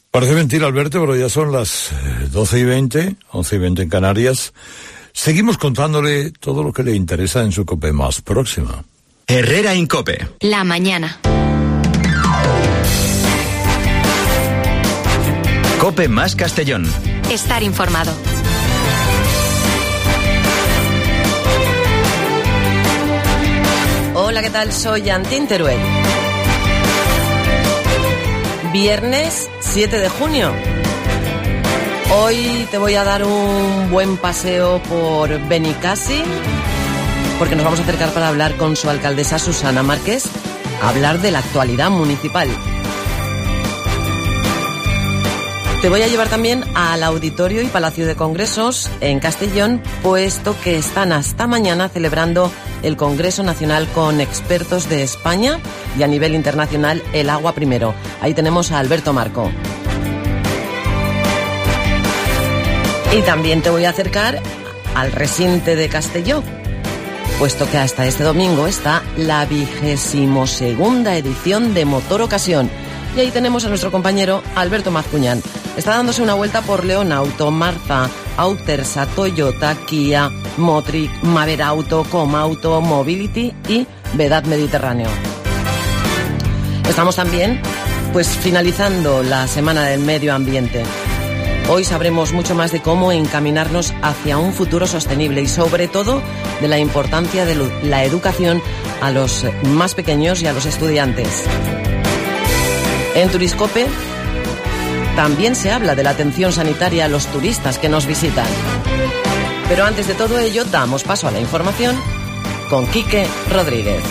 Parece mentira, Alberto, pero ya son las 12:20, 11:20 en Canarias. Seguimos contándole todo lo que le interesa en su COPE más próxima. Herrera en COPE. La mañana. COPE más Castellón. Estar informado. Hola, ¿qué tal? Soy Antín Teruel. Viernes 7 de junio. Hoy te voy a dar un buen paseo por Benicàssim, porque nos vamos a acercar para hablar con su alcaldesa Susana Márquez, a hablar de la actualidad municipal. Te voy a llevar también al Auditorio y Palacio de Congresos en Castellón, puesto que están hasta mañana celebrando el Congreso Nacional con expertos de España y a nivel internacional El Agua Primero. Ahí tenemos a Alberto Marco. Y también te voy a acercar al Recinte de Castelló, puesto que hasta este domingo está la 22ª edición de Motor Ocasión. Y ahí tenemos a nuestro compañero Alberto Mazcuñán. Está dándose una vuelta por Leonauto, Marza, Autersa, Toyota, Kia, Motric, Maverauto, Comauto, Mobility y Vedad Mediterráneo. Estamos también, finalizando la Semana del Medio Ambiente. Hoy sabremos mucho más de cómo encaminarnos hacia un futuro sostenible y sobre todo de la importancia de la educación a los más pequeños y a los estudiantes. En Turiscope también se habla de la atención sanitaria a los turistas que nos visitan. Pero antes de todo ello, damos paso a la información con Quique Rodríguez.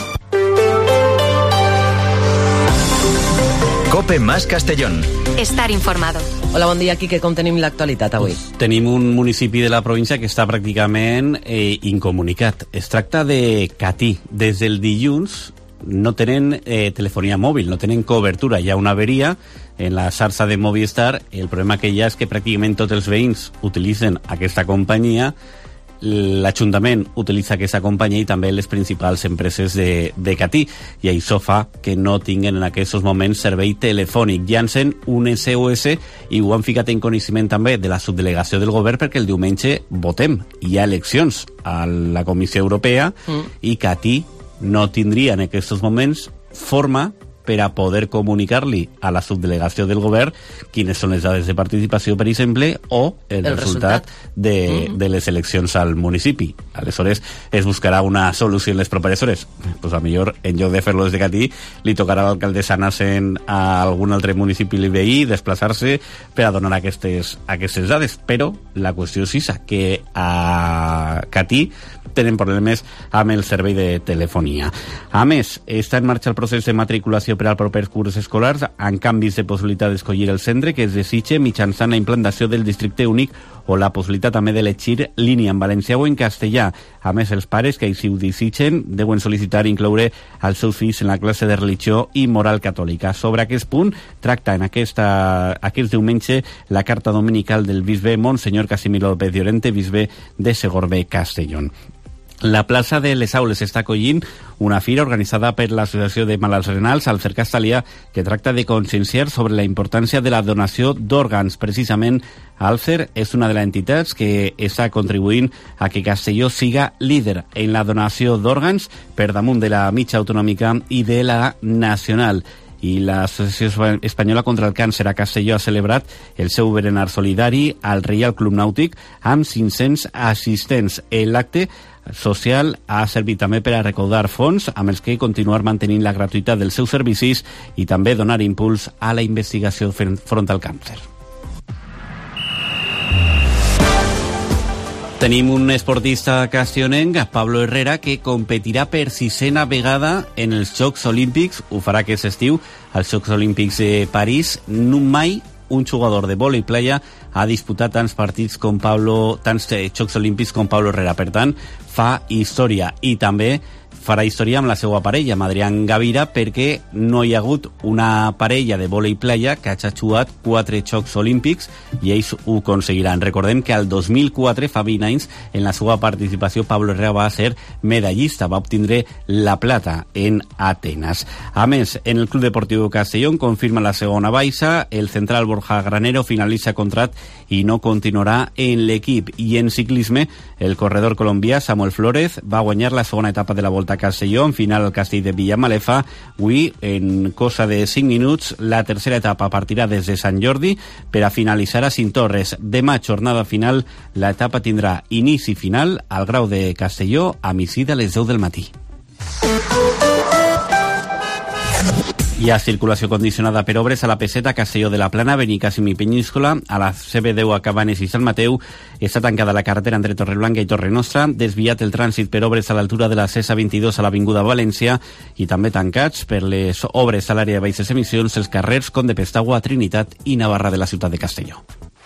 COPE más Castellón. Estar informado. Hola, bon dia, Quique. Com tenim l'actualitat avui? Tenim un municipi de la província que està pràcticament incomunicat. Es tracta de Catí. Des del dilluns no tenen telefonia mòbil, no tenen cobertura. Hi ha una averia en la xarxa de Movistar. El problema que hi ha és que pràcticament tots els veïns utilitzen aquesta companyia, l'Ajuntament utilitza aquesta companyia i també les principals empreses de Catí, i això fa que no tinguen en aquests moments servei telefònic. Llancen un SOS i ho han ficat en coneixement també de la subdelegació del govern, perquè el diumenge votem. Hi ha eleccions a la Comissió Europea i Catí no tindria en aquests moments forma per a poder comunicar-li a la subdelegació del govern quines són les dades de participació, per exemple, o el resultat de les eleccions al municipi. Aleshores, es buscarà una solució en les properes hores. Pues a millor, en lloc de fer-lo des de Catí, li tocarà a l'alcaldessa anar-se'n a algun altre municipi veí, desplaçar-se per a donar aquestes dades. Però la qüestió és esa, que a Catí tenen problemes amb el servei de telefonia. A més, està en marxa el procés de matriculació per al proper curs escolars, amb canvis de possibilitat d'escollir el centre que es desitge mitjançant la implantació del districte únic o la possibilitat també d'elegir línia en valencià o en castellà. A més, els pares que així ho desitgen deuen sol·licitar incloure els seus fills en la classe de religió i moral catòlica. Sobre aquest punt tracta en aquest diumenge la carta dominical del bisbe Monsenyor Casimiro López Llorente, bisbe de Segorbe, Castellón. La plaça de les Aules està acollint una fira organitzada per l'Associació de Malalts Renals al Cerc Castellà, que tracta de conscienciar sobre la importància de la donació d'òrgans. Precisament, Alcer és una de les entitats que està contribuint a que Castelló siga líder en la donació d'òrgans per damunt de la mitja autonòmica i de la nacional. I l'Associació Espanyola contra el Càncer a Castelló ha celebrat el seu berenar solidari al Reial Club Nàutic amb 500 assistents. L'acte social ha servit també per a recaudar fons amb els que continuar mantenint la gratuïtat dels seus servicis i també donar impuls a la investigació front al càncer. Tenim un esportista castionenc, Pablo Herrera, que competirà per 6ª vegada en els Jocs Olímpics. Ho farà aquest estiu als Jocs Olímpics de París. No mai un jugador de vòlei playa ha disputat tants Jocs Olímpics com Pablo Herrera. Per tant, fa història i també farà història amb la seva parella, amb Adrián Gavira, perquè no hi ha hagut una parella de vòlei playa que hagi jugat 4 Jocs Olímpics i ells ho aconseguiran. Recordem que al 2004, fa 20 anys, en la seva participació, Pablo Herrera va ser medallista, va obtindre la plata en Atenas. A més, en el Club Deportiu Castellón confirma la segona baixa, el central Borja Granero finalitza contract i no continuarà en l'equip. I en ciclisme, el corredor colombià Samuel Flores va guanyar la segona etapa de la Volta a Castelló, en final al castell de Villamalefa. Avui, en cosa de 5 minuts, la tercera etapa partirà des de Sant Jordi per a finalitzar a Cintorres. Demà, jornada final, l'etapa tindrà inici final al Grau de Castelló a migdia a les 10 del matí. Hi ha circulació condicionada per obres a la P7 a Castelló de la Plana, Benicàssim i Penyíscola. A la CB10 a Cabanes i Sant Mateu està tancada la carretera entre Torreblanca i Torre Nostra, desviat el trànsit per obres a l'altura de la C22 a l'Avinguda València i també tancats per les obres a l'àrea de baixes emissions els carrers Conde Pestagua, Trinitat i Navarra de la ciutat de Castelló.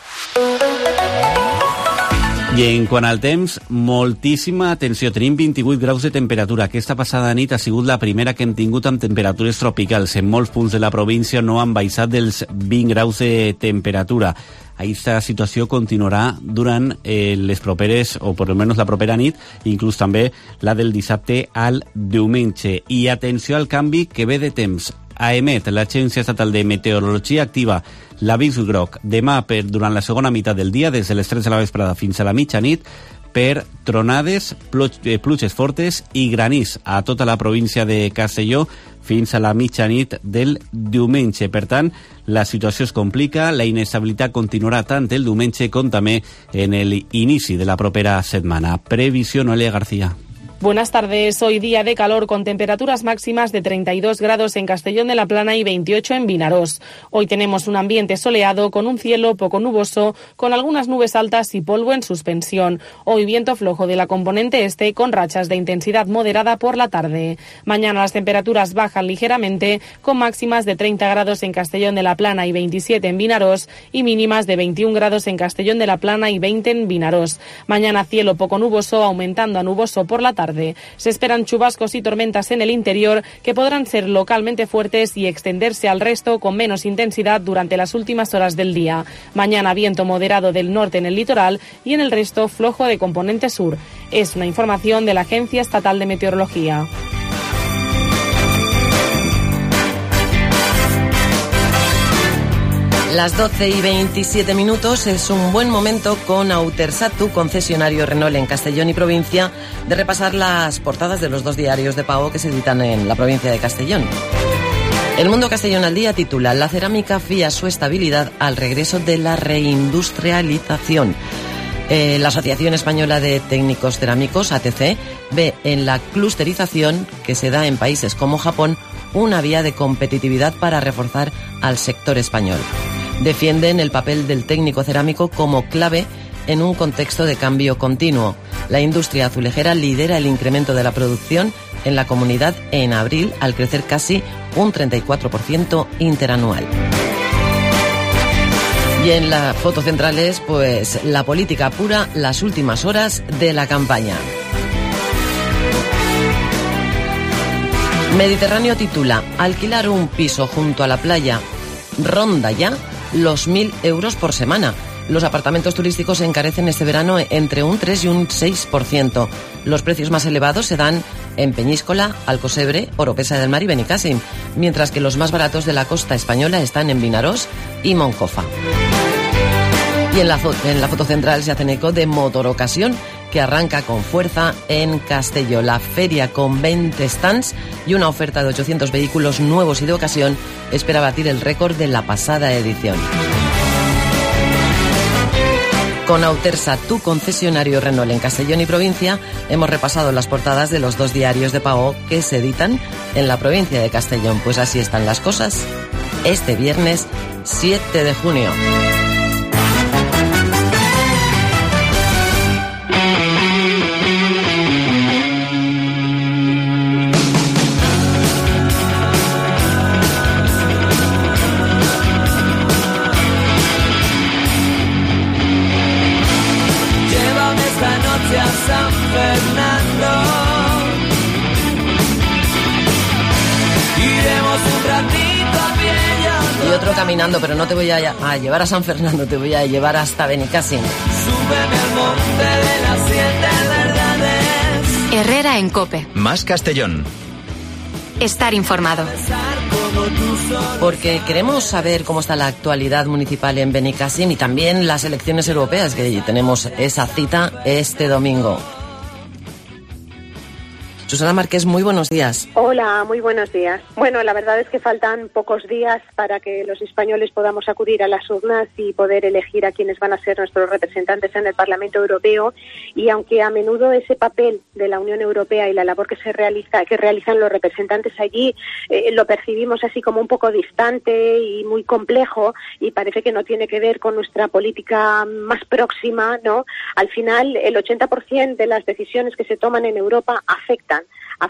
I en quant al temps, moltíssima atenció. Tenim 28 graus de temperatura. Aquesta passada nit ha sigut la primera que hem tingut amb temperatures tropicals. En molts punts de la província no han baixat dels 20 graus de temperatura. Aquesta situació continuarà durant les properes, o per almenys la propera nit, inclús també la del dissabte al diumenge. I atenció al canvi que ve de temps. AEMET, l'Agència Estatal de Meteorologia, activa l'avís groc demà durant la segona meitat del dia, des de les 3 de la vesprada fins a la mitjanit, per tronades, pluges fortes i granís a tota la província de Castelló fins a la mitjanit del diumenge. Per tant, la situació es complica, la inestabilitat continuarà tant el diumenge com també en l'inici de la propera setmana. Previsió, Noelia García. Buenas tardes. Hoy día de calor con temperaturas máximas de 32 grados en Castellón de la Plana y 28 en Vinarós. Hoy tenemos un ambiente soleado con un cielo poco nuboso, con algunas nubes altas y polvo en suspensión. Hoy viento flojo de la componente este con rachas de intensidad moderada por la tarde. Mañana las temperaturas bajan ligeramente con máximas de 30 grados en Castellón de la Plana y 27 en Vinarós y mínimas de 21 grados en Castellón de la Plana y 20 en Vinarós. Mañana cielo poco nuboso aumentando a nuboso por la tarde. Se esperan chubascos y tormentas en el interior que podrán ser localmente fuertes y extenderse al resto con menos intensidad durante las últimas horas del día. Mañana viento moderado del norte en el litoral y en el resto flojo de componente sur. Es una información de la Agencia Estatal de Meteorología. Las 12 y 27 minutos es un buen momento con Autersat, tu concesionario Renault en Castellón y provincia, de repasar las portadas de los 2 diarios de Pau que se editan en la provincia de Castellón. El Mundo Castellón al Día titula: La cerámica fía su estabilidad al regreso de la reindustrialización. La Asociación Española de Técnicos Cerámicos, ATC, ve en la clusterización que se da en países como Japón una vía de competitividad para reforzar al sector español. Defienden el papel del técnico cerámico como clave en un contexto de cambio continuo. La industria azulejera lidera el incremento de la producción en la comunidad en abril, al crecer casi un 34% interanual. Y en las fotos centrales, pues la política apura las últimas horas de la campaña. Mediterráneo titula: alquilar un piso junto a la playa ronda ya los 1.000 euros por semana. Los apartamentos turísticos se encarecen este verano entre un 3 y un 6%. Los precios más elevados se dan en Peñíscola, Alcosebre, Oropesa del Mar y Benicàssim, mientras que los más baratos de la costa española están en Vinarós y Moncofa. Y en la foto central se hacen eco de Motor Ocasión, que arranca con fuerza en Castelló. La feria, con 20 stands y una oferta de 800 vehículos nuevos y de ocasión, espera batir el récord de la pasada edición. Con Autersat, tu concesionario Renault en Castellón y provincia, hemos repasado las portadas de los 2 diarios de Pau que se editan en la provincia de Castellón. Pues así están las cosas este viernes 7 de junio. caminando, pero no te voy a llevar a San Fernando, te voy a llevar hasta Benicàssim. Súbeme al monte de las 7 verdades. Herrera en COPE. Más Castellón. Estar informado. Porque queremos saber cómo está la actualidad municipal en Benicàssim y también las elecciones europeas, que tenemos esa cita este domingo. Susana Márquez, muy buenos días. Hola, muy buenos días. Bueno, la verdad es que faltan pocos días para que los españoles podamos acudir a las urnas y poder elegir a quienes van a ser nuestros representantes en el Parlamento Europeo. Y aunque a menudo ese papel de la Unión Europea y la labor que realizan los representantes allí, lo percibimos así como un poco distante y muy complejo, y parece que no tiene que ver con nuestra política más próxima, ¿no? Al final, el 80% de las decisiones que se toman en Europa afectan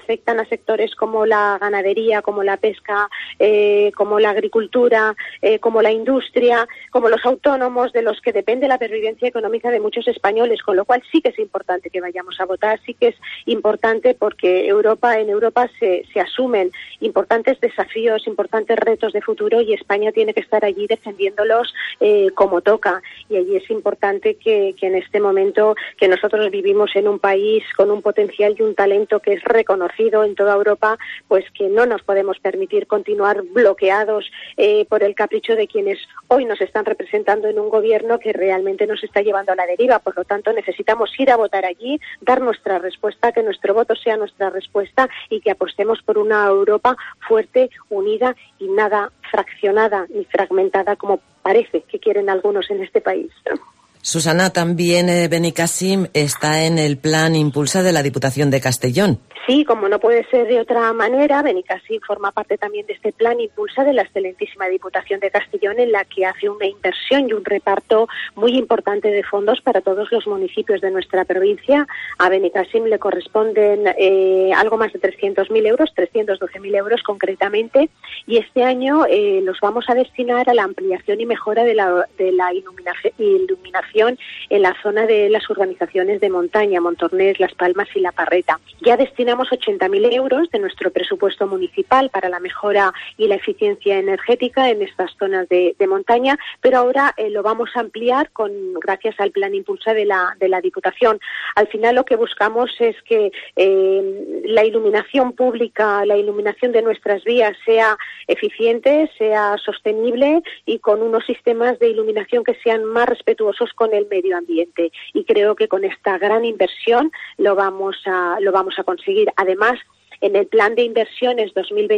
a sectores como la ganadería, como la pesca, como la agricultura, como la industria, como los autónomos, de los que depende la pervivencia económica de muchos españoles, con lo cual sí que es importante que vayamos a votar, sí que es importante porque en Europa se asumen importantes desafíos, importantes retos de futuro, y España tiene que estar allí defendiéndolos como toca, y allí es importante que en este momento que nosotros vivimos en un país con un potencial y un talento que es reconocido en toda Europa, pues que no nos podemos permitir continuar bloqueados por el capricho de quienes hoy nos están representando en un gobierno que realmente nos está llevando a la deriva. Por lo tanto, necesitamos ir a votar allí, dar nuestra respuesta, que nuestro voto sea nuestra respuesta y que apostemos por una Europa fuerte, unida y nada fraccionada ni fragmentada como parece que quieren algunos en este país. Susana, también Benicàssim está en el plan Impulsa de la Diputación de Castellón. Sí, como no puede ser de otra manera, Benicàssim forma parte también de este plan Impulsa de la excelentísima Diputación de Castellón, en la que hace una inversión y un reparto muy importante de fondos para todos los municipios de nuestra provincia. A Benicàssim le corresponden algo más de 300.000 euros, 312.000 euros concretamente, y este año los vamos a destinar a la ampliación y mejora de la iluminación en la zona de las urbanizaciones de montaña, Montornès, Las Palmas y La Parreta. Ya destinamos 80.000 euros de nuestro presupuesto municipal para la mejora y la eficiencia energética en estas zonas de montaña, pero ahora lo vamos a ampliar gracias al plan Impulsa de la Diputación. Al final lo que buscamos es que la iluminación pública, la iluminación de nuestras vías sea eficiente, sea sostenible y con unos sistemas de iluminación que sean más respetuosos con el medio ambiente. Y creo que con esta gran inversión lo vamos a conseguir. Además, en el plan de inversiones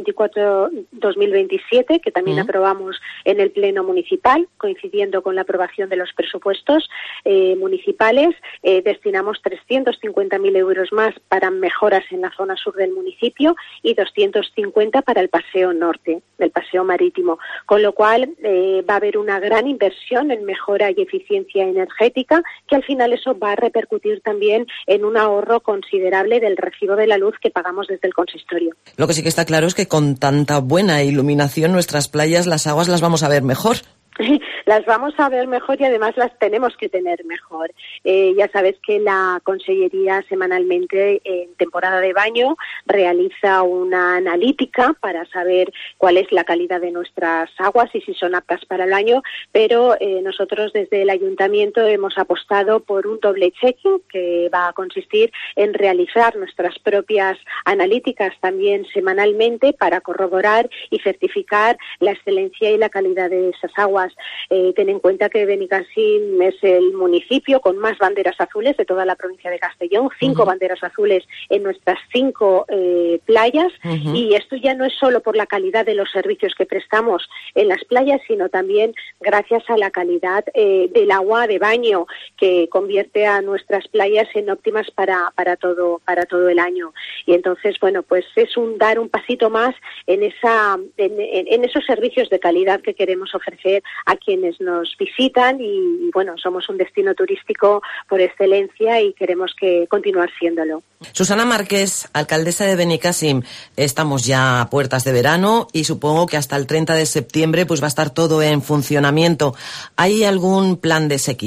2024-2027, que también aprobamos en el Pleno Municipal, coincidiendo con la aprobación de los presupuestos municipales, destinamos 350.000 euros más para mejoras en la zona sur del municipio y 250 para el paseo norte, del paseo marítimo. Con lo cual va a haber una gran inversión en mejora y eficiencia energética, que al final eso va a repercutir también en un ahorro considerable del recibo de la luz que pagamos desde el consistorio. Lo que sí que está claro es que con tanta buena iluminación nuestras playas, las aguas las vamos a ver mejor. Las vamos a ver mejor y además las tenemos que tener mejor. Ya sabes que la Consellería semanalmente en temporada de baño realiza una analítica para saber cuál es la calidad de nuestras aguas y si son aptas para el baño, pero nosotros desde el Ayuntamiento hemos apostado por un doble checking que va a consistir en realizar nuestras propias analíticas también semanalmente para corroborar y certificar la excelencia y la calidad de esas aguas. Ten en cuenta que Benicàssim es el municipio con más banderas azules de toda la provincia de Castellón, 5 banderas azules en nuestras 5 playas, y esto ya no es solo por la calidad de los servicios que prestamos en las playas, sino también gracias a la calidad del agua de baño, que convierte a nuestras playas en óptimas para todo el año. Y entonces, bueno, pues es dar un pasito más en esos servicios de calidad que queremos ofrecer a quienes nos visitan y bueno, somos un destino turístico por excelencia y queremos que continuar siéndolo. Susana Márquez, alcaldesa de Benicàssim, estamos ya a puertas de verano y supongo que hasta el 30 de septiembre pues va a estar todo en funcionamiento. ¿Hay algún plan de sequía?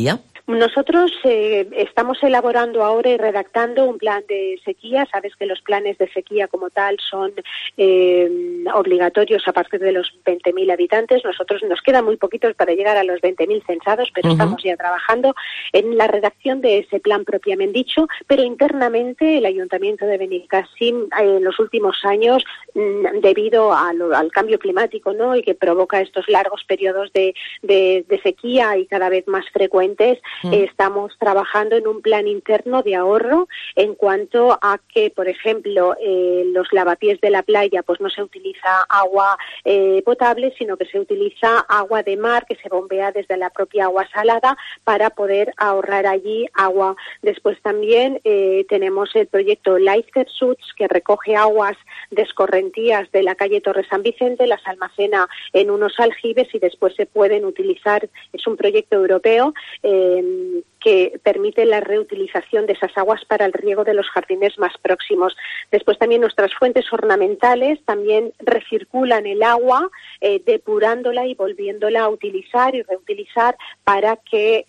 Nosotros estamos elaborando ahora y redactando un plan de sequía. Sabes que los planes de sequía como tal son obligatorios a partir de los 20.000 habitantes. Nosotros nos quedan muy poquitos para llegar a los 20.000 censados, pero estamos ya trabajando en la redacción de ese plan propiamente dicho, pero internamente el Ayuntamiento de Benicàssim en los últimos años, debido al cambio climático, ¿no?, y que provoca estos largos periodos de sequía y cada vez más frecuentes, estamos trabajando en un plan interno de ahorro en cuanto a que, por ejemplo, los lavapiés de la playa, pues no se utiliza agua potable, sino que se utiliza agua de mar que se bombea desde la propia agua salada para poder ahorrar allí agua. Después también tenemos el proyecto Life Pursuits, que recoge aguas de escorrentías de la calle Torre San Vicente, las almacena en unos aljibes y después se pueden utilizar. Es un proyecto europeo que permite la reutilización de esas aguas para el riego de los jardines más próximos. Después también nuestras fuentes ornamentales también recirculan el agua, depurándola y volviéndola a utilizar y reutilizar para que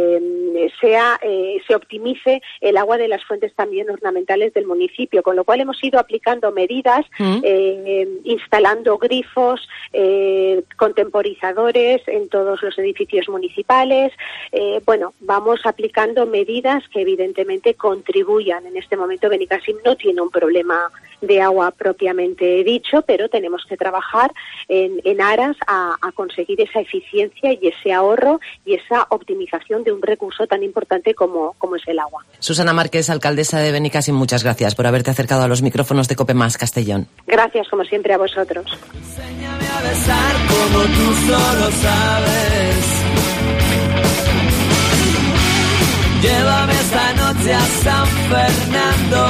se optimice el agua de las fuentes también ornamentales del municipio, con lo cual hemos ido aplicando medidas, instalando grifos, contemporizadores en todos los edificios municipales. Vamos aplicando medidas que evidentemente contribuyan. En este momento Benicàssim no tiene un problema de agua propiamente dicho, pero tenemos que trabajar en aras a conseguir esa eficiencia y ese ahorro y esa optimización de un recurso tan importante como es el agua. Susana Márquez, alcaldesa de Benicàssim, muchas gracias por haberte acercado a los micrófonos de COPE Más Castellón. Gracias, como siempre, a vosotros. Enséñame a besar como tú solo sabes. Llévame esta noche a San Fernando.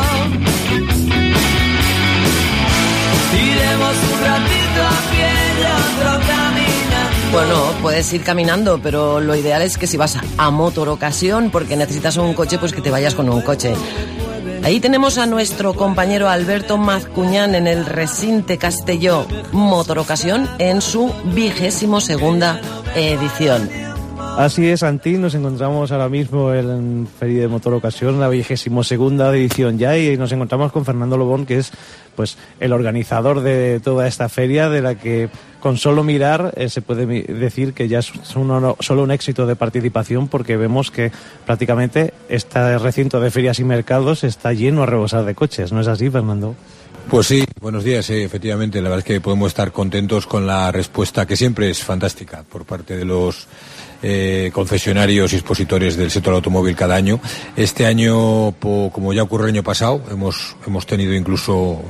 Iremos un ratito a pie y otro caminando. Bueno, puedes ir caminando, pero lo ideal es que si vas a motor ocasión, porque necesitas un coche, pues que te vayas con un coche. Ahí tenemos a nuestro compañero Alberto Mazcuñán en el Recinte Castelló Motor Ocasión en su 22ª edición. Así es, Santi, nos encontramos ahora mismo en Feria de Motor Ocasión, la 22ª edición ya, y nos encontramos con Fernando Lobón, que es pues el organizador de toda esta feria, de la que con solo mirar se puede decir que ya es solo un éxito de participación, porque vemos que prácticamente este recinto de ferias y mercados está lleno a rebosar de coches. ¿No es así, Fernando? Pues sí, buenos días, efectivamente. La verdad es que podemos estar contentos con la respuesta, que siempre es fantástica, por parte de los concesionarios y expositores del sector automóvil cada año. Este año, como ya ocurrió el año pasado, hemos tenido incluso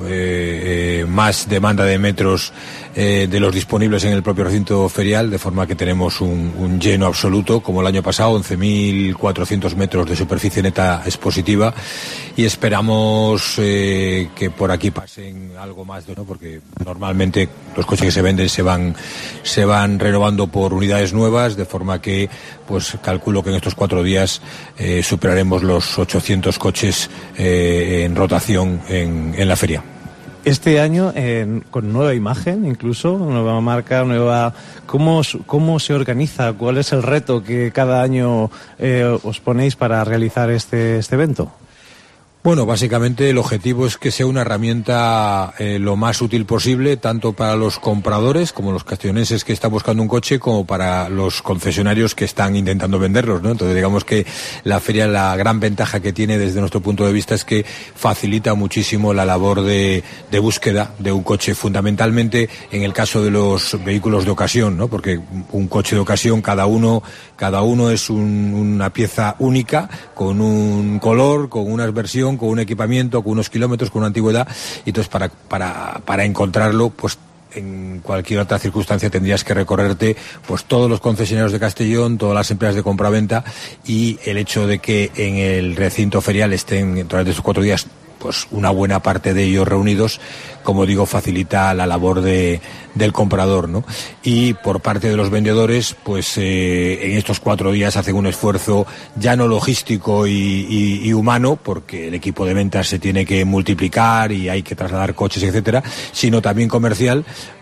más demanda de metros de los disponibles en el propio recinto ferial, de forma que tenemos un lleno absoluto, como el año pasado, 11.400 metros de superficie neta expositiva, y esperamos que por aquí pasen algo más, ¿no? Porque normalmente los coches que se venden se van renovando por unidades nuevas, de forma que pues calculo que en estos 4 días superaremos los 800 coches en rotación en la feria. Este año con nueva imagen, incluso nueva marca, ¿cómo se organiza? ¿Cuál es el reto que cada año os ponéis para realizar este evento? Bueno, básicamente el objetivo es que sea una herramienta lo más útil posible, tanto para los compradores como los castellonenses que están buscando un coche, como para los concesionarios que están intentando venderlos, ¿no? Entonces, digamos que la feria, la gran ventaja que tiene desde nuestro punto de vista es que facilita muchísimo la labor de búsqueda de un coche, fundamentalmente en el caso de los vehículos de ocasión, ¿no? Porque un coche de ocasión, cada uno es una pieza única, con un color, con una versión, con un equipamiento, con unos kilómetros, con una antigüedad, y entonces para encontrarlo, pues en cualquier otra circunstancia tendrías que recorrerte pues todos los concesionarios de Castellón, todas las empresas de compraventa, y el hecho de que en el recinto ferial estén durante estos 4 días pues una buena parte de ellos reunidos, como digo, facilita la labor del comprador, ¿no? Y por parte de los vendedores, pues en estos 4 días hacen un esfuerzo ya no logístico y humano, porque el equipo de ventas se tiene que multiplicar y hay que trasladar coches, etcétera, sino también comercial,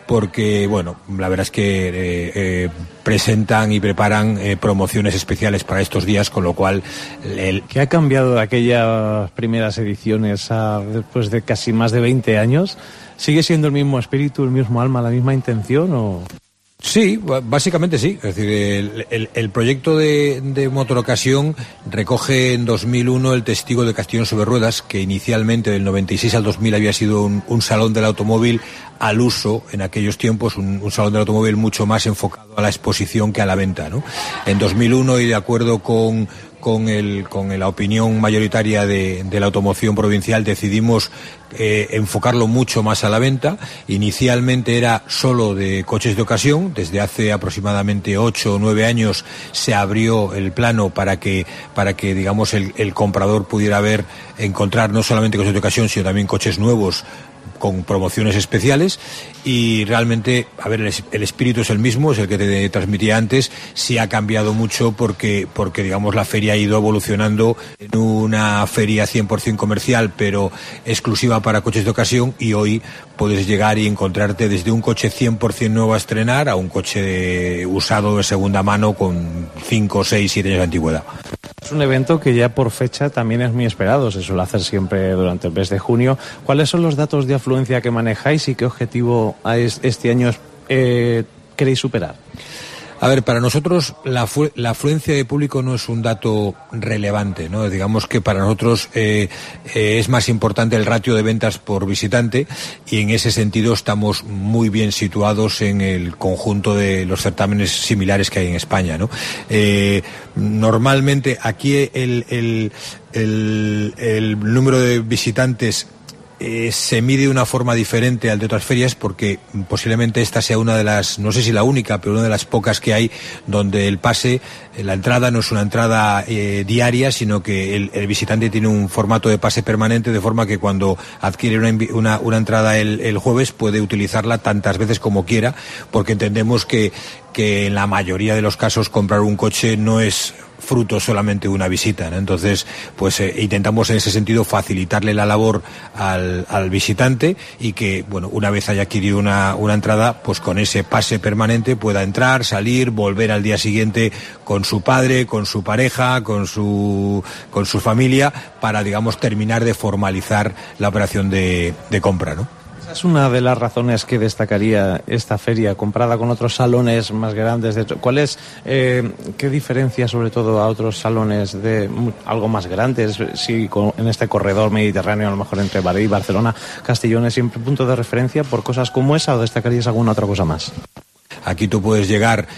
porque, bueno, la verdad es que presentan y preparan promociones especiales para estos días, con lo cual... ¿Qué ha cambiado de aquellas primeras ediciones después de casi más de 20 años? ¿Sigue siendo el mismo espíritu, el mismo alma, la misma intención o...? Sí, básicamente sí. Es decir, el proyecto de Motorocasión recoge en 2001 el testigo de Castellón sobre Ruedas, que inicialmente del 96 al 2000 había sido un salón del automóvil al uso en aquellos tiempos, un salón del automóvil mucho más enfocado a la exposición que a la venta, ¿no? En 2001, y de acuerdo con la opinión mayoritaria de la automoción provincial, decidimos enfocarlo mucho más a la venta. Inicialmente era solo de coches de ocasión. Desde hace aproximadamente 8 o 9 años se abrió el plano para que digamos el comprador pudiera encontrar no solamente coches de ocasión, sino también coches nuevos con promociones especiales. Y realmente, a ver, el espíritu es el mismo, es el que te transmitía antes. Sí ha cambiado mucho porque digamos la feria ha ido evolucionando en una feria 100% comercial, pero exclusiva para coches de ocasión, y hoy puedes llegar y encontrarte desde un coche 100% nuevo a estrenar a un coche usado de segunda mano con 5, 6, 7 años de antigüedad. Es un evento que ya por fecha también es muy esperado, se suele hacer siempre durante el mes de junio. ¿Cuáles son los datos de afluencia que manejáis y qué objetivo este año queréis superar? A ver, para nosotros la afluencia de público no es un dato relevante, ¿no? Digamos que para nosotros es más importante el ratio de ventas por visitante, y en ese sentido estamos muy bien situados en el conjunto de los certámenes similares que hay en España, ¿no? Normalmente aquí el número de visitantes se mide de una forma diferente al de otras ferias, porque posiblemente esta sea una de las, no sé si la única, pero una de las pocas que hay donde el pase, la entrada no es una entrada diaria, sino que el visitante tiene un formato de pase permanente, de forma que cuando adquiere una entrada el jueves puede utilizarla tantas veces como quiera, porque entendemos que en la mayoría de los casos comprar un coche no es fruto solamente de una visita, ¿no? Entonces, pues intentamos en ese sentido facilitarle la labor al visitante, y que, bueno, una vez haya adquirido una entrada, pues con ese pase permanente pueda entrar, salir, volver al día siguiente con su padre, con su pareja, con su familia, para, digamos, terminar de formalizar la operación de compra, ¿no? Es una de las razones que destacaría esta feria comparada con otros salones más grandes. ¿Cuál es, qué diferencia sobre todo a otros salones de algo más grandes? Si en este corredor mediterráneo, a lo mejor entre Madrid, Barcelona, Castellón, es siempre punto de referencia por cosas como esa, o destacarías alguna otra cosa más? Aquí tú puedes llegar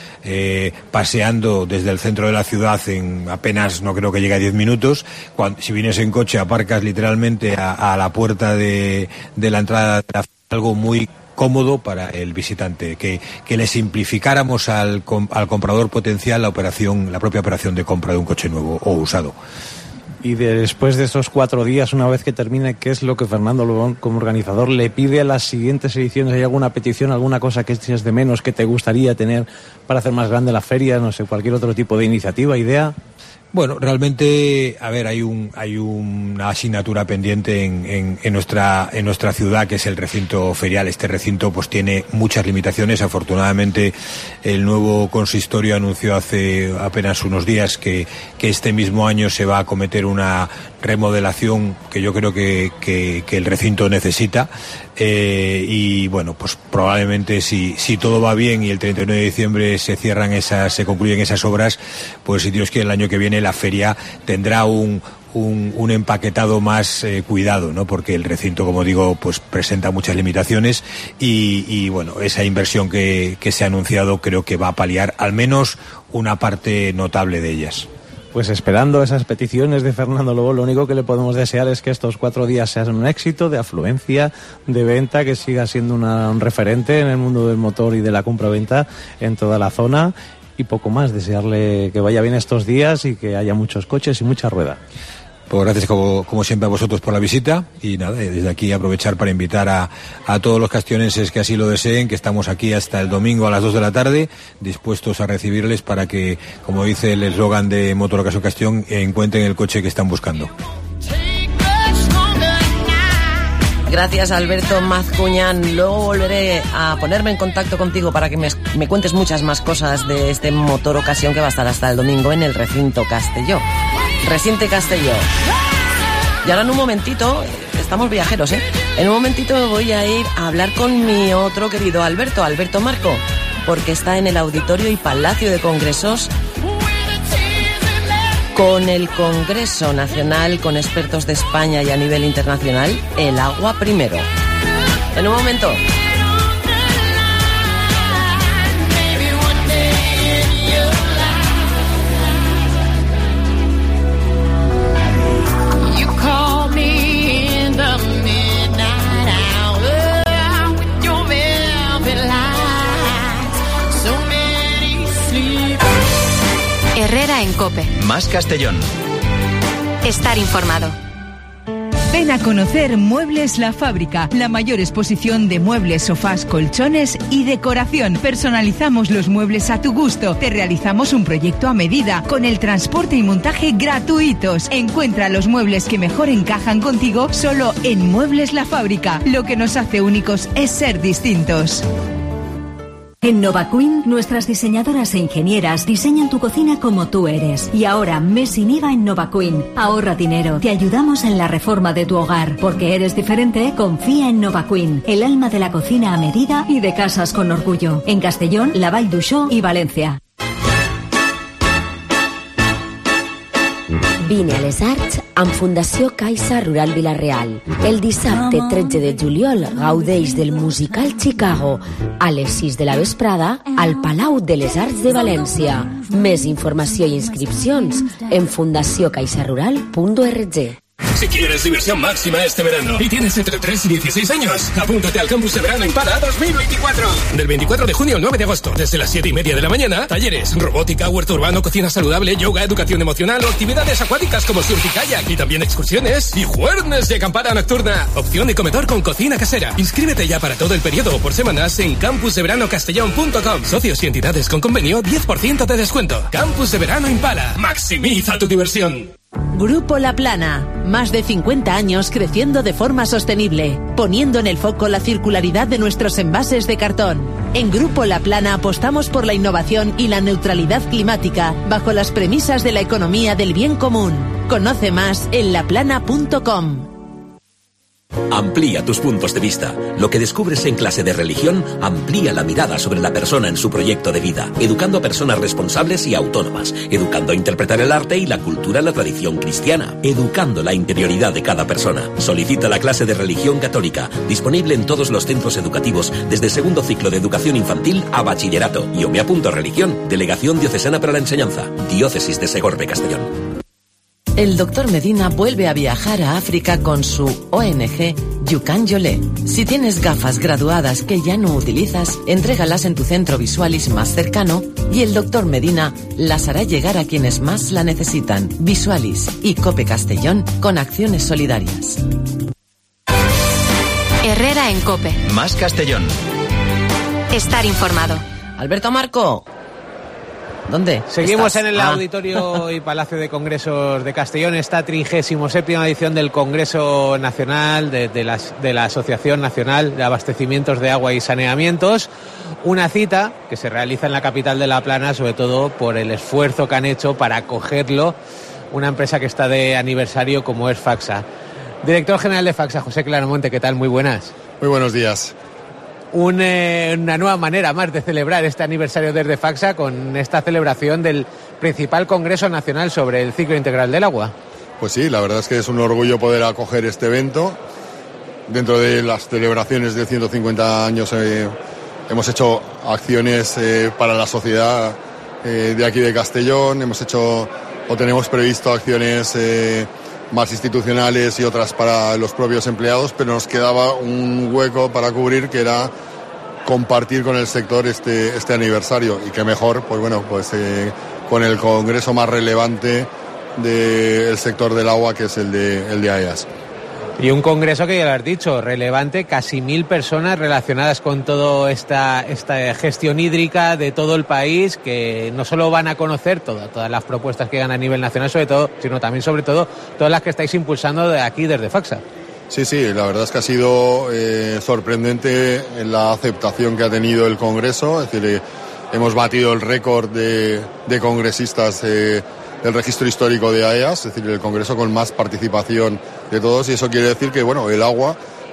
paseando desde el centro de la ciudad en apenas, no creo que llegue a 10 minutos. Si vienes en coche, aparcas literalmente a la puerta de la entrada, algo muy cómodo para el visitante, que le simplificáramos al comprador potencial la propia operación de compra de un coche nuevo o usado. Y después de estos 4 días, una vez que termine, ¿qué es lo que Fernando Lobón, como organizador, le pide a las siguientes ediciones? ¿Hay alguna petición, alguna cosa que eches de menos que te gustaría tener para hacer más grande la feria? No sé, cualquier otro tipo de iniciativa, idea. Bueno, realmente, a ver, hay una asignatura pendiente en nuestra ciudad, que es el recinto ferial. Este recinto pues tiene muchas limitaciones. Afortunadamente, el nuevo consistorio anunció hace apenas unos días que este mismo año se va a acometer una remodelación que yo creo que el recinto necesita. Y bueno, pues probablemente si todo va bien y el 31 de diciembre se concluyen esas obras, pues si Dios quiere, el año que viene la feria tendrá un empaquetado más cuidado, ¿no? Porque el recinto, como digo, pues presenta muchas limitaciones, y bueno, esa inversión que se ha anunciado creo que va a paliar al menos una parte notable de ellas. Pues esperando esas peticiones de Fernando Lobo, lo único que le podemos desear es que estos 4 días sean un éxito de afluencia, de venta, que siga siendo un referente en el mundo del motor y de la compra-venta en toda la zona, y poco más. Desearle que vaya bien estos días y que haya muchos coches y mucha rueda. Pues gracias como siempre a vosotros por la visita, y nada, desde aquí aprovechar para invitar a todos los castellonenses que así lo deseen, que estamos aquí hasta el domingo a las 2 de la tarde, dispuestos a recibirles para que, como dice el eslogan de Motorocasión Castellón, encuentren el coche que están buscando. Gracias, Alberto Mazcuñán. Luego volveré a ponerme en contacto contigo para que me cuentes muchas más cosas de este Motor Ocasión que va a estar hasta el domingo en el Recinto Castelló. Recinto Castelló. Y ahora en un momentito, estamos viajeros, ¿eh? En un momentito voy a ir a hablar con mi otro querido Alberto Marco, porque está en el Auditorio y Palacio de Congresos con el Congreso Nacional, con expertos de España y a nivel internacional, el agua primero. En un momento. Herrera en COPE. Más Castellón. Estar informado. Ven a conocer Muebles La Fábrica, la mayor exposición de muebles, sofás, colchones y decoración. Personalizamos los muebles a tu gusto. Te realizamos un proyecto a medida, con el transporte y montaje gratuitos. Encuentra los muebles que mejor encajan contigo solo en Muebles La Fábrica. Lo que nos hace únicos es ser distintos. En Novaqueen, nuestras diseñadoras e ingenieras diseñan tu cocina como tú eres. Y ahora, mes sin IVA en Novaqueen. Ahorra dinero, te ayudamos en la reforma de tu hogar. Porque eres diferente, confía en Novaqueen, el alma de la cocina a medida y de casas con orgullo. En Castellón, La Vall d'Uixó y Valencia. Vine a les Arts amb Fundació Caixa Rural Vila-real. El dissabte 13 de juliol gaudeix del musical Chicago a les 6 de la vesprada al Palau de les Arts de València. Més informació i inscripcions en fundaciocaixarural.org. Si quieres diversión máxima este verano y tienes entre 3 y 16 años, apúntate al Campus de Verano Impala 2024. Del 24 de junio al 9 de agosto, desde las 7:30 de la mañana, talleres, robótica, huerto urbano, cocina saludable, yoga, educación emocional o actividades acuáticas como surf y kayak. Y también excursiones y juernes de acampada nocturna. Opción de comedor con cocina casera. Inscríbete ya para todo el periodo o por semanas en campusdeveranocastellón.com. Socios y entidades con convenio, 10% de descuento. Campus de Verano Impala. Maximiza tu diversión. Grupo La Plana, más de 50 años creciendo de forma sostenible, poniendo en el foco la circularidad de nuestros envases de cartón. En Grupo La Plana apostamos por la innovación y la neutralidad climática bajo las premisas de la economía del bien común. Conoce más en laplana.com. Amplía tus puntos de vista. Lo que descubres en clase de religión amplía la mirada sobre la persona en su proyecto de vida, educando a personas responsables y autónomas, educando a interpretar el arte y la cultura en la tradición cristiana, educando la interioridad de cada persona. Solicita la clase de religión católica, disponible en todos los centros educativos, desde segundo ciclo de educación infantil a bachillerato. Yo me apunto a religión, Delegación Diocesana para la Enseñanza, Diócesis de Segorbe, Castellón. El doctor Medina vuelve a viajar a África con su ONG Yukan Yolé. Si tienes gafas graduadas que ya no utilizas, entrégalas en tu centro Visualis más cercano y el doctor Medina las hará llegar a quienes más la necesitan. Visualis y COPE Castellón con acciones solidarias. Herrera en COPE. Más Castellón. Estar informado. Alberto Marco. ¿Dónde? Seguimos estás? En el Auditorio y Palacio de Congresos de Castellón, esta 37ª edición del Congreso Nacional de la Asociación Nacional de Abastecimientos de Agua y Saneamientos. Una cita que se realiza en la capital de La Plana, sobre todo por el esfuerzo que han hecho para acogerlo una empresa que está de aniversario como es Faxa. Director General de Faxa, José Claramonte, ¿qué tal? Muy buenas. Muy buenos días. Una nueva manera más de celebrar este aniversario desde Faxa con esta celebración del principal Congreso Nacional sobre el ciclo integral del agua. Pues sí, la verdad es que es un orgullo poder acoger este evento. Dentro de las celebraciones de 150 años hemos hecho acciones para la sociedad de aquí de Castellón, tenemos previsto acciones más institucionales y otras para los propios empleados, pero nos quedaba un hueco para cubrir, que era compartir con el sector este aniversario, y qué mejor, con el congreso más relevante del sector del agua, que es el de AEAS. Y un congreso que ya lo has dicho, relevante, casi 1.000 personas relacionadas con toda esta gestión hídrica de todo el país, que no solo van a conocer todas las propuestas que hagan a nivel nacional, sino también, sobre todo, todas las que estáis impulsando de aquí desde Faxa. Sí, la verdad es que ha sido sorprendente la aceptación que ha tenido el Congreso. Es decir, hemos batido el récord de congresistas del registro histórico de AEAS, es decir, el Congreso con más participación de todos, y eso quiere decir que, bueno, el agua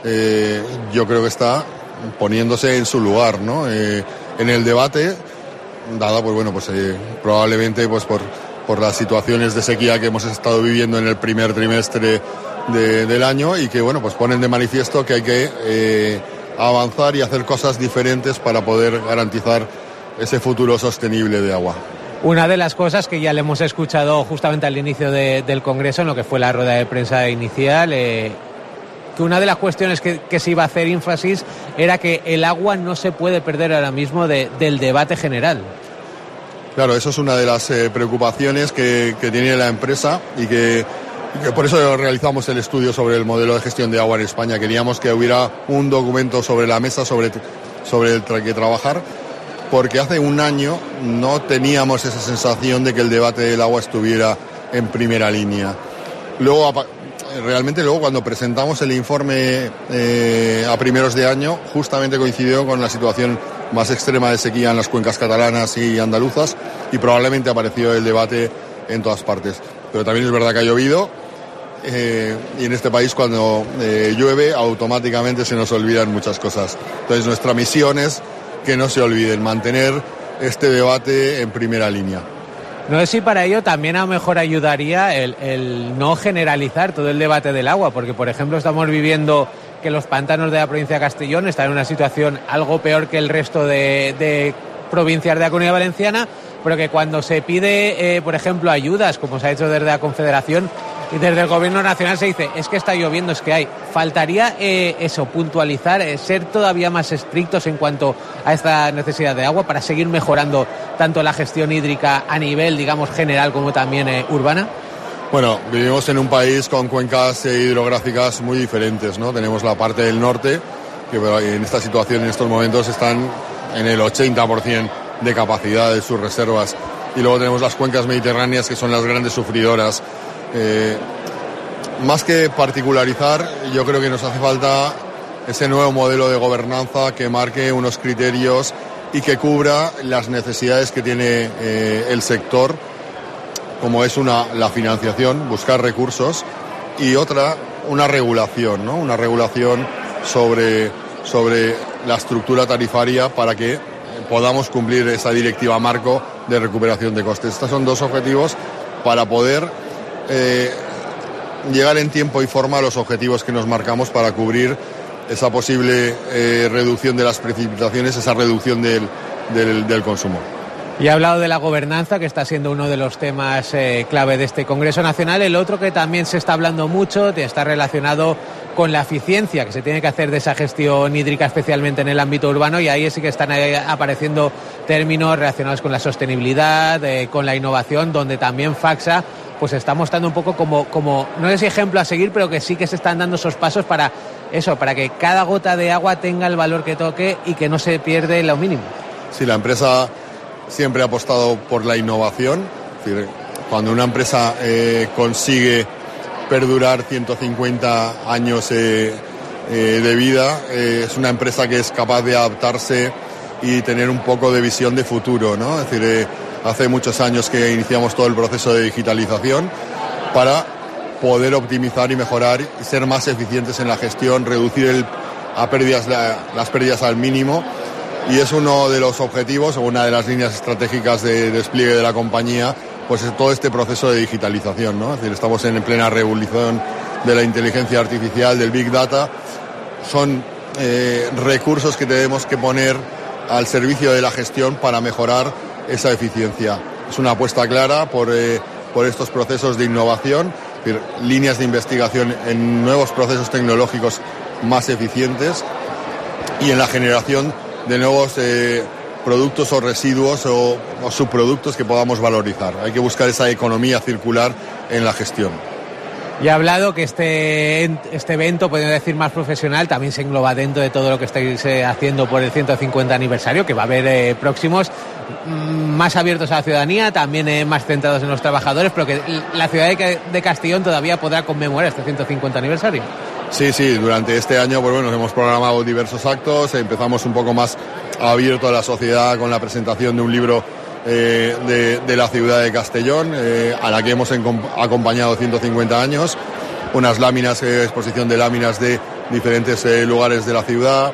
yo creo que está poniéndose en su lugar, ¿no? En el debate, dada, pues bueno, pues probablemente pues por las situaciones de sequía que hemos estado viviendo en el primer trimestre del año, y que, bueno, pues ponen de manifiesto que hay que avanzar y hacer cosas diferentes para poder garantizar ese futuro sostenible de agua. Una de las cosas que ya le hemos escuchado justamente al inicio del Congreso, en lo que fue la rueda de prensa inicial, que una de las cuestiones que se iba a hacer énfasis era que el agua no se puede perder ahora mismo del debate general. Claro, eso es una de las preocupaciones que tiene la empresa, y que por eso realizamos el estudio sobre el modelo de gestión de agua en España. Queríamos que hubiera un documento sobre la mesa sobre el que trabajar, porque hace un año no teníamos esa sensación de que el debate del agua estuviera en primera línea. Luego, realmente cuando presentamos el informe a primeros de año, justamente coincidió con la situación más extrema de sequía en las cuencas catalanas y andaluzas, y probablemente apareció el debate en todas partes. Pero también es verdad que ha llovido, y en este país cuando llueve automáticamente se nos olvidan muchas cosas. Entonces nuestra misión es que no se olviden, mantener este debate en primera línea. No sé si para ello también a lo mejor ayudaría el no generalizar todo el debate del agua, porque por ejemplo estamos viviendo que los pantanos de la provincia de Castellón están en una situación algo peor que el resto de provincias de la Comunidad Valenciana, pero que cuando se pide, por ejemplo, ayudas, como se ha hecho desde la Confederación y desde el Gobierno Nacional, se dice, es que está lloviendo, es que hay. Faltaría eso, puntualizar, ser todavía más estrictos en cuanto a esta necesidad de agua para seguir mejorando tanto la gestión hídrica a nivel, digamos, general como también urbana. Bueno, vivimos en un país con cuencas hidrográficas muy diferentes, ¿no? Tenemos la parte del norte, que en esta situación, en estos momentos, están en el 80% de capacidad de sus reservas. Y luego tenemos las cuencas mediterráneas, que son las grandes sufridoras. Más que particularizar, yo creo que nos hace falta ese nuevo modelo de gobernanza que marque unos criterios y que cubra las necesidades que tiene el sector, como es la financiación, buscar recursos, y otra, una regulación, ¿no? Una regulación sobre la estructura tarifaria para que podamos cumplir esa directiva marco de recuperación de costes. Estos son dos objetivos para poder llegar en tiempo y forma a los objetivos que nos marcamos para cubrir esa posible reducción de las precipitaciones, esa reducción del consumo. Y ha hablado de la gobernanza, que está siendo uno de los temas clave de este Congreso Nacional. El otro que también se está hablando mucho está relacionado con la eficiencia que se tiene que hacer de esa gestión hídrica, especialmente en el ámbito urbano, y ahí sí que están apareciendo términos relacionados con la sostenibilidad, con la innovación, donde también Facsa pues está mostrando un poco como no es ejemplo a seguir, pero que sí que se están dando esos pasos para eso, para que cada gota de agua tenga el valor que toque y que no se pierde lo mínimo. Sí, la empresa siempre ha apostado por la innovación. Es decir, cuando una empresa consigue perdurar 150 años de vida, es una empresa que es capaz de adaptarse y tener un poco de visión de futuro, ¿no? Es decir, hace muchos años que iniciamos todo el proceso de digitalización para poder optimizar y mejorar y ser más eficientes en la gestión, reducir las pérdidas al mínimo, y es uno de los objetivos o una de las líneas estratégicas de despliegue de la compañía, pues es todo este proceso de digitalización, ¿no? Es decir, estamos en plena revolución de la inteligencia artificial, del Big Data. Son recursos que tenemos que poner al servicio de la gestión para mejorar esa eficiencia. Es una apuesta clara por estos procesos de innovación, es decir, líneas de investigación en nuevos procesos tecnológicos más eficientes y en la generación de nuevos productos o residuos o subproductos que podamos valorizar. Hay que buscar esa economía circular en la gestión. Y ha hablado que este evento, podemos decir más profesional, también se engloba dentro de todo lo que estáis haciendo por el 150 aniversario, que va a haber próximos, más abiertos a la ciudadanía, también más centrados en los trabajadores, pero que la ciudad de Castellón todavía podrá conmemorar este 150 aniversario. Sí, durante este año pues bueno, hemos programado diversos actos, empezamos un poco más abierto a la sociedad con la presentación de un libro de la ciudad de Castellón, a la que hemos acompañado 150 años, unas láminas, exposición de láminas de diferentes lugares de la ciudad.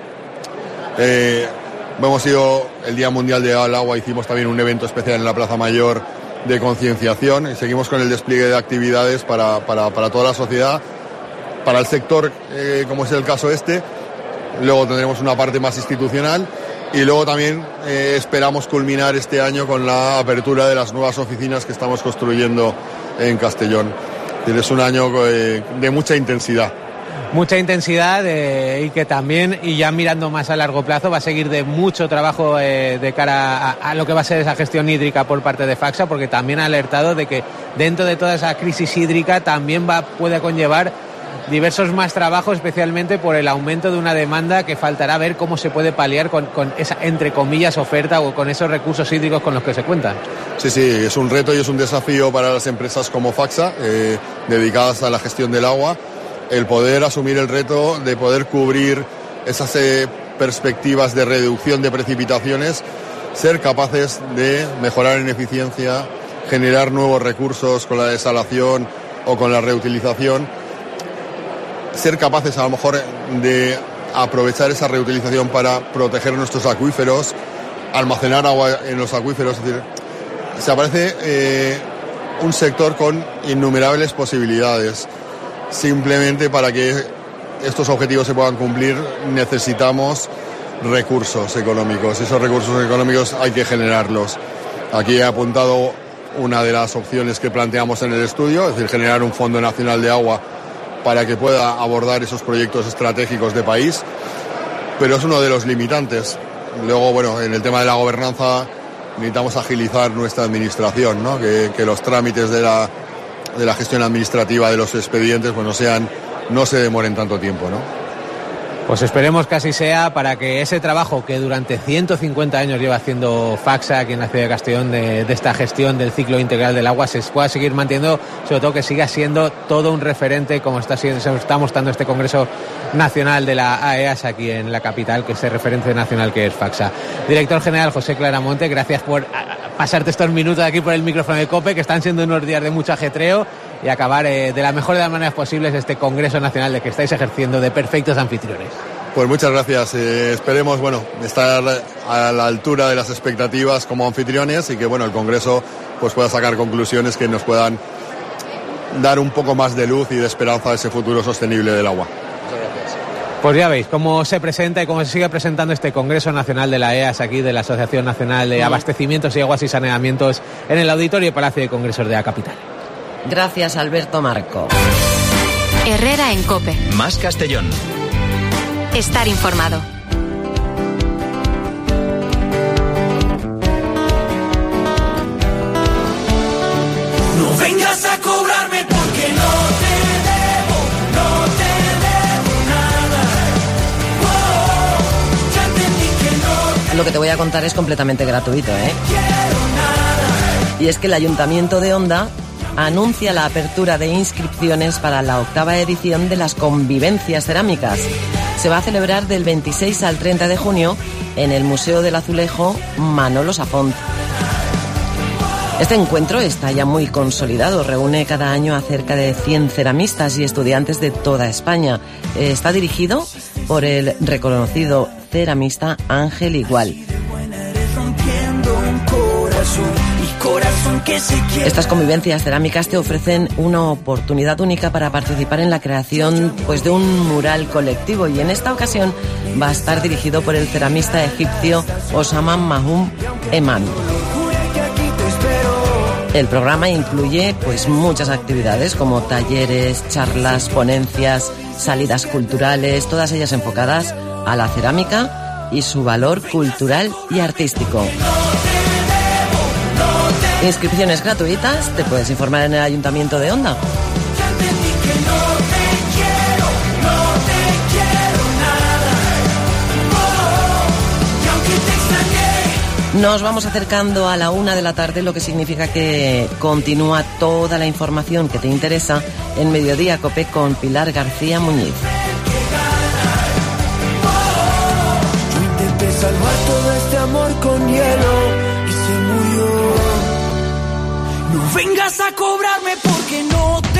Hemos ido el Día Mundial del Agua, hicimos también un evento especial en la Plaza Mayor de concienciación y seguimos con el despliegue de actividades para toda la sociedad, para el sector, como es el caso este. Luego tendremos una parte más institucional y luego también esperamos culminar este año con la apertura de las nuevas oficinas que estamos construyendo en Castellón. Es un año de mucha intensidad. Mucha intensidad y que también, y ya mirando más a largo plazo, va a seguir de mucho trabajo de cara a lo que va a ser esa gestión hídrica por parte de Facsa, porque también ha alertado de que dentro de toda esa crisis hídrica también puede conllevar diversos más trabajos, especialmente por el aumento de una demanda que faltará ver cómo se puede paliar con esa, entre comillas, oferta o con esos recursos hídricos con los que se cuentan. Sí, es un reto y es un desafío para las empresas como Facsa, dedicadas a la gestión del agua, el poder asumir el reto de poder cubrir esas perspectivas de reducción de precipitaciones, ser capaces de mejorar en eficiencia, generar nuevos recursos con la desalación o con la reutilización, ser capaces a lo mejor de aprovechar esa reutilización para proteger nuestros acuíferos, almacenar agua en los acuíferos. Es decir, se aparece un sector con innumerables posibilidades. Simplemente para que estos objetivos se puedan cumplir necesitamos recursos económicos. Esos recursos económicos hay que generarlos. Aquí he apuntado una de las opciones que planteamos en el estudio, es decir, generar un Fondo Nacional de Agua para que pueda abordar esos proyectos estratégicos de país, pero es uno de los limitantes. Luego, bueno, en el tema de la gobernanza necesitamos agilizar nuestra administración, ¿no? Que los trámites de la gestión administrativa de los expedientes pues no se demoren tanto tiempo, ¿no? Pues esperemos que así sea, para que ese trabajo que durante 150 años lleva haciendo Facsa aquí en la ciudad de Castellón de esta gestión del ciclo integral del agua se pueda seguir manteniendo, sobre todo que siga siendo todo un referente como se está mostrando este Congreso Nacional de la AEAS aquí en la capital, que es el referente nacional que es Facsa. Director General José Claramonte, gracias por pasarte estos minutos aquí por el micrófono de COPE, que están siendo unos días de mucho ajetreo, y acabar de la mejor de las maneras posibles este Congreso Nacional de que estáis ejerciendo de perfectos anfitriones. Pues muchas gracias. Esperemos estar a la altura de las expectativas como anfitriones y que el Congreso pues pueda sacar conclusiones que nos puedan dar un poco más de luz y de esperanza a ese futuro sostenible del agua. Pues ya veis cómo se presenta y cómo se sigue presentando este Congreso Nacional de la EAS aquí, de la Asociación Nacional de Abastecimientos y Aguas y Saneamientos, en el Auditorio y Palacio de Congresos de la capital. Gracias, Alberto Marco. Herrera en COPE. Más Castellón. Estar informado. No vengas a cobrarme porque no te debo nada. Oh, ya entendí que no. Lo que te voy a contar es completamente gratuito, ¿eh? Y es que el Ayuntamiento de Onda anuncia la apertura de inscripciones para la 8ª edición de las Convivencias Cerámicas. Se va a celebrar del 26 al 30 de junio en el Museo del Azulejo Manolo Safont. Este encuentro está ya muy consolidado, reúne cada año a cerca de 100 ceramistas y estudiantes de toda España. Está dirigido por el reconocido ceramista Ángel Igual. Estas convivencias cerámicas te ofrecen una oportunidad única para participar en la creación de un mural colectivo, y en esta ocasión va a estar dirigido por el ceramista egipcio Osama Mahmoud Eman. El programa incluye muchas actividades como talleres, charlas, ponencias, salidas culturales, todas ellas enfocadas a la cerámica y su valor cultural y artístico. Inscripciones gratuitas, te puedes informar en el Ayuntamiento de Onda. Nos vamos acercando a la 1 de la tarde, lo que significa que continúa toda la información que te interesa en Mediodía Cope con Pilar García Muñiz. Yo intenté salvar todo este amor con hielo y se murió. No vengas a cobrarme porque no te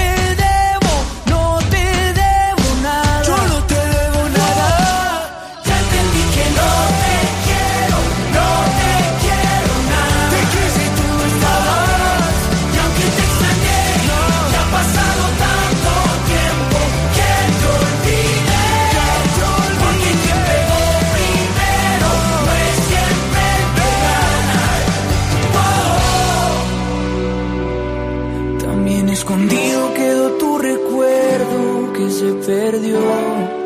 debo nada. Yo no te debo nada. Ya entendí que no te quiero nada. Te quise y tú no estabas. Y aunque te extrañé, ya ha pasado tanto tiempo que te olvidé. Porque quien pegó primero no es siempre el que gana. También escondido quedó tu recuerdo que se perdió.